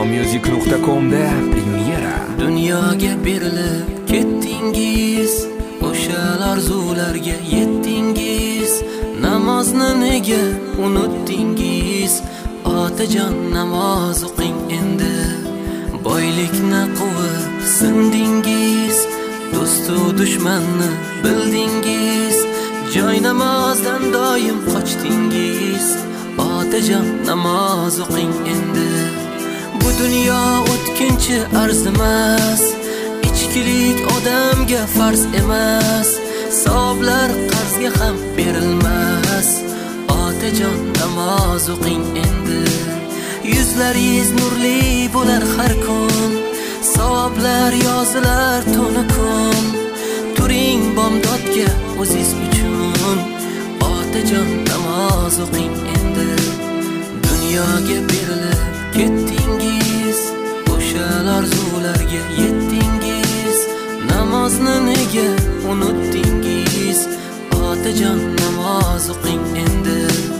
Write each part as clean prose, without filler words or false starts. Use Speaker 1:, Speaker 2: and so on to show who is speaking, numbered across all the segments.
Speaker 1: Ziyomusic.com da premyera.
Speaker 2: Dunyoga berilib ketdingiz, o'sha orzularga yetdingiz. Namozni nega unutdingiz? Otajon namoz o'qing endi. Boylikni quvib sindingiz, do'stu dushmanni bildingiz. Joy namozdan doim qochdingiz. Otajon namoz o'qing endi. Bu dunyo o'tkinchi arzimas, ichkilik odamga farz emas. Savoblar qarzga ham berilmas. Otajon namoz o'qing endi. Yuzlaringiz nurli bo'lar har kun, savoblar yozilar tuni kun. Turing bomdodga o'zingiz uchun. Otajon namoz o'qing endi. Dunyoga berilib ketdingiz, o'sha orzularga yetdingiz. Namozni nega unutdingiz? Otajon namoz o'qing endi.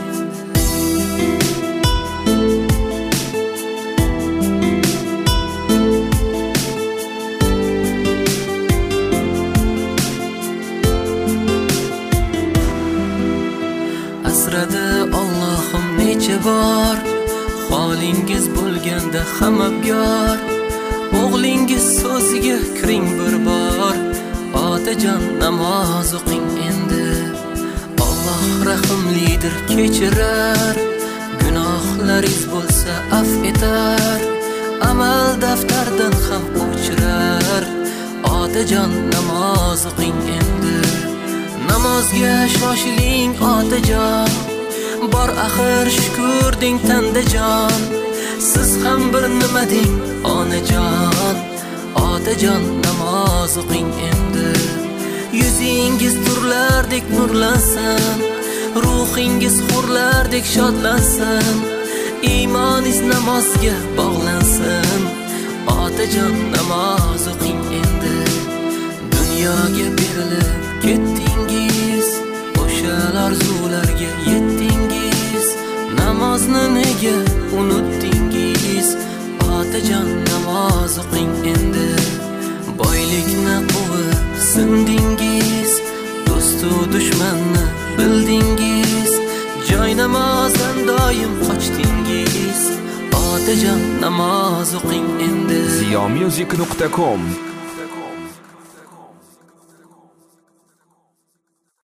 Speaker 2: Asradi Allohim necha bor, holingiz bo'lganda hamabgor. O'g'lingiz so'ziga kiring bir bor. Otajon namoz o'qing endi. Alloh rahimlidir, kechirar. Gunohlaringiz bo'lsa af etar. Amal daftardan ham o'chirar. Otajon namoz o'qing endi. Namozga shoshiling otajon, bor axir shukr deng tandajon. Siz ham bir nima deng onajon. Otajon namoz o'qing endi. Yuzingiz turlardek nurlansin, ruhingiz hurlardek shodlansin. Iymoningiz namozga bog'lansin. Otajon namoz o'qing endi. Dunyoga berilib ketdingiz, o'sha orzularga yetdingiz. Namozni nega unutdingiz? Otajon namoz o'qing endi. Boylikni quvib sindingiz, do'stu dushmanni bildingiz. Joy namozdan doim qochdingiz. Otajon namoz o'qing endi.
Speaker 1: Ziyomusic.com